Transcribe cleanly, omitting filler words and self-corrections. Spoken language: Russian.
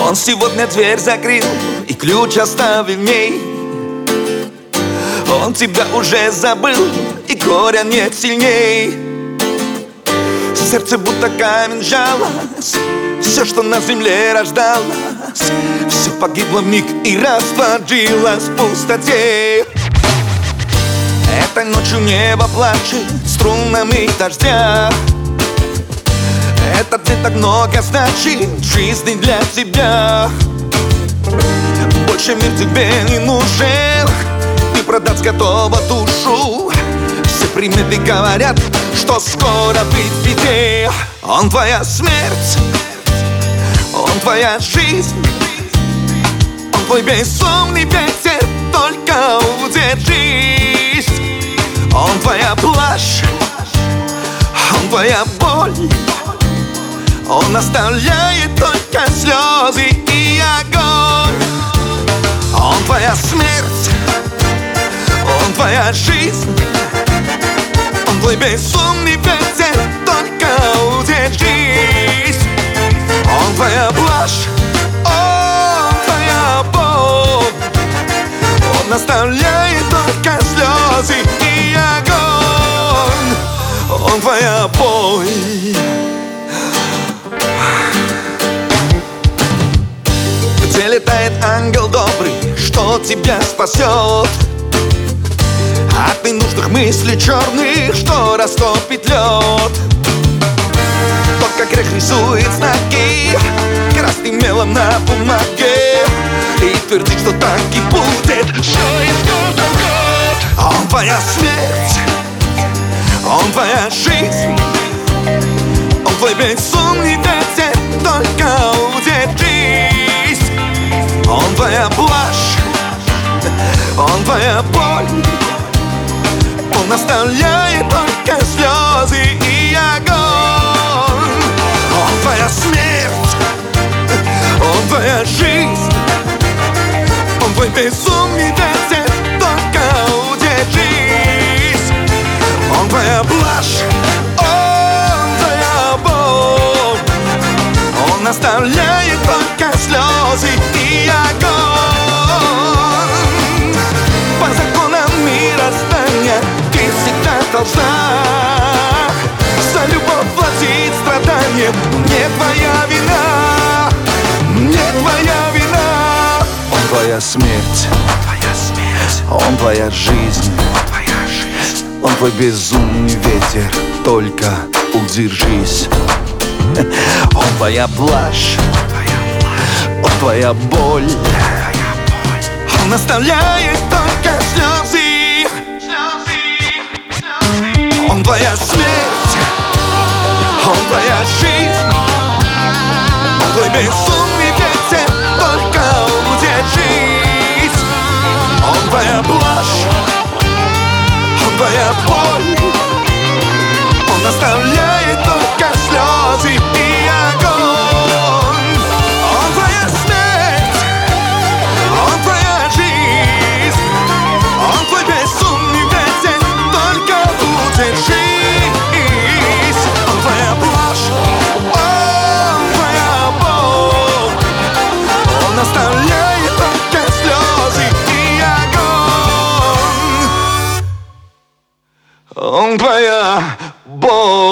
Он сегодня дверь закрыл и ключ оставил в ней. Он тебя уже забыл, и горя нет сильней. Сердце будто камень сжалось, все, что на земле рождалось, все погибло вмиг и растворилось в пустоте. Этой ночью небо плачет струнами дождя. Этот день так много значит в жизни для тебя. Больше мир тебе не нужен, ты продать готова душу. Все приметы говорят, что скоро быть в беде. Он твоя смерть, он твоя жизнь, он твой безумный ветер, только удержись. Он твоя плачь, он твоя боль, он оставляет только слезы и огонь. Он твоя смерть, он твоя жизнь, он твой безумный ветер, только удержись. Он твоя плачь, он твоя боль, он оставляет только слезы и огонь. Он твоя боль. Где летает ангел добрый, что тебя спасет от ненужных мыслей черных, что растопит лед. Только грех рисует знаки красным мелом на бумаге и твердит, что так и будет. Он твоя смерть, он твоя жизнь, он твой безумный ветер, только удержись. Он твоя плачь, он твоя боль, он оставляет только слезы и огонь. Он твоя смерть, он твоя жизнь, он твой безумный ветер, только удержись. Он твоя плачь, он твоя боль, он оставляет только слезы и огонь. По законам мироздания ты всегда должна за любовь платить страданием. Не твоя вина, не твоя вина. Он твоя смерть, он твоя жизнь, он твой безумный ветер, только удержись. Он твоя плачь, он твоя боль, он оставляет только слезы. Он твоя смерть, он твоя жизнь, он твой безумный ветер, только удержись. Он твоя плачь, он твоя боль, он оставляет только слезы и огонь. Он твоя смерть, он твоя жизнь, он твой безумный ветер, только удержись. Он твоя плачь, он твоя боль, он оставляет только слезы и огонь. Он твоя боль.